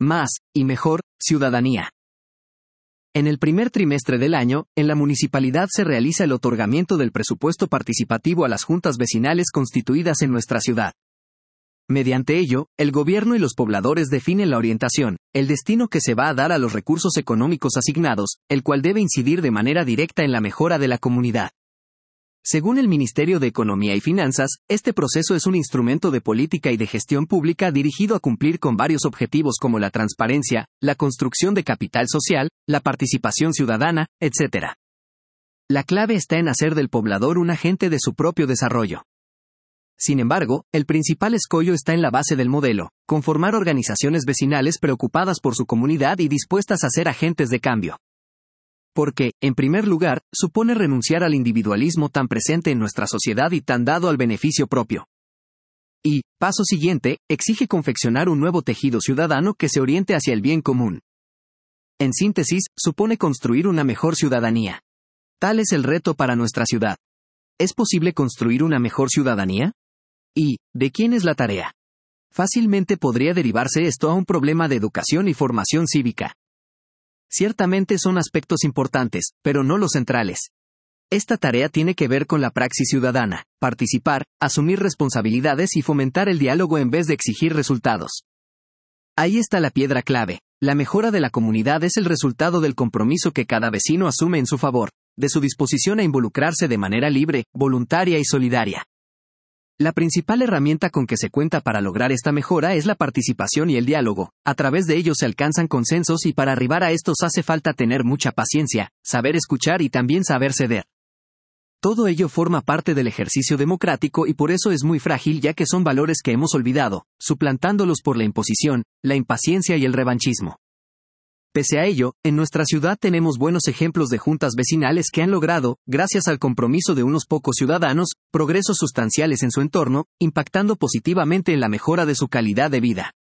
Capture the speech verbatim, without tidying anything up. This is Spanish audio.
más y mejor ciudadanía. En el primer trimestre del año, en la municipalidad se realiza el otorgamiento del presupuesto participativo a las juntas vecinales constituidas en nuestra ciudad. Mediante ello, el gobierno y los pobladores definen la orientación, el destino que se va a dar a los recursos económicos asignados, el cual debe incidir de manera directa en la mejora de la comunidad. Según el Ministerio de Economía y Finanzas, este proceso es un instrumento de política y de gestión pública dirigido a cumplir con varios objetivos como la transparencia, la construcción de capital social, la participación ciudadana, etcétera. La clave está en hacer del poblador un agente de su propio desarrollo. Sin embargo, el principal escollo está en la base del modelo, conformar organizaciones vecinales preocupadas por su comunidad y dispuestas a ser agentes de cambio. Porque, en primer lugar, supone renunciar al individualismo tan presente en nuestra sociedad y tan dado al beneficio propio. Y, paso siguiente, exige confeccionar un nuevo tejido ciudadano que se oriente hacia el bien común. En síntesis, supone construir una mejor ciudadanía. Tal es el reto para nuestra ciudad. ¿Es posible construir una mejor ciudadanía? ¿Y, de quién es la tarea? Fácilmente podría derivarse esto a un problema de educación y formación cívica. Ciertamente son aspectos importantes, pero no los centrales. Esta tarea tiene que ver con la praxis ciudadana, participar, asumir responsabilidades y fomentar el diálogo en vez de exigir resultados. Ahí está la piedra clave. La mejora de la comunidad es el resultado del compromiso que cada vecino asume en su favor, de su disposición a involucrarse de manera libre, voluntaria y solidaria. La principal herramienta con que se cuenta para lograr esta mejora es la participación y el diálogo. A través de ellos se alcanzan consensos y para arribar a estos hace falta tener mucha paciencia, saber escuchar y también saber ceder. Todo ello forma parte del ejercicio democrático y por eso es muy frágil ya que son valores que hemos olvidado, suplantándolos por la imposición, la impaciencia y el revanchismo. Pese a ello, en nuestra ciudad tenemos buenos ejemplos de juntas vecinales que han logrado, gracias al compromiso de unos pocos ciudadanos, progresos sustanciales en su entorno, impactando positivamente en la mejora de su calidad de vida.